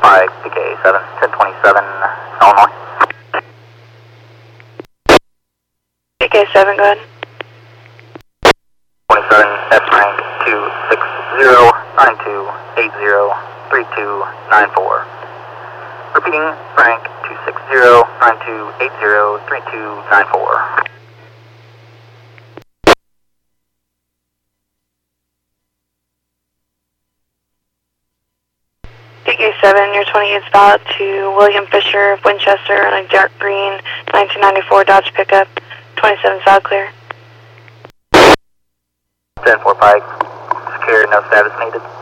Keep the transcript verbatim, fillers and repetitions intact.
Pike, P K seven, ten twenty-seven, Illinois. P K seven, go ahead. twenty-seven, at Frank two six zero nine two eight zero three two nine four. Repeating, Frank two six zero nine two eight zero three two nine four. P K seven, your twenty-eight spot to William Fisher of Winchester on a dark green nineteen ninety-four Dodge pickup, twenty-seven solid clear. ten four Pike, secure, no status needed.